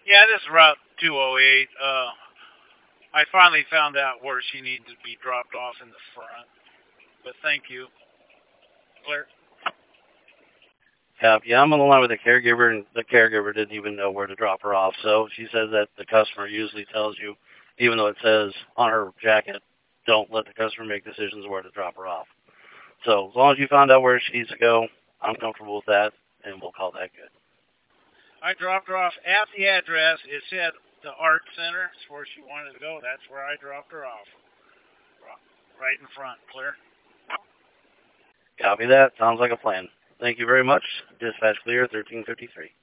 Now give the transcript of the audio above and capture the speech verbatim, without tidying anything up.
Yeah, this is Route two oh eight. Uh, I finally found out where she needed to be dropped off in the front. But thank you, Claire. Yeah, yeah, I'm on the line with the caregiver, and the caregiver didn't even know where to drop her off. So she says that the customer usually tells you, even though it says on her jacket, don't let the customer make decisions where to drop her off. So as long as you found out where she needs to go, I'm comfortable with that, and we'll call that good. I dropped her off at the address. It said the art center. That's where she wanted to go. That's where I dropped her off. Right in front, Claire. Copy that. Sounds like a plan. Thank you very much. Dispatch clear, thirteen fifty-three.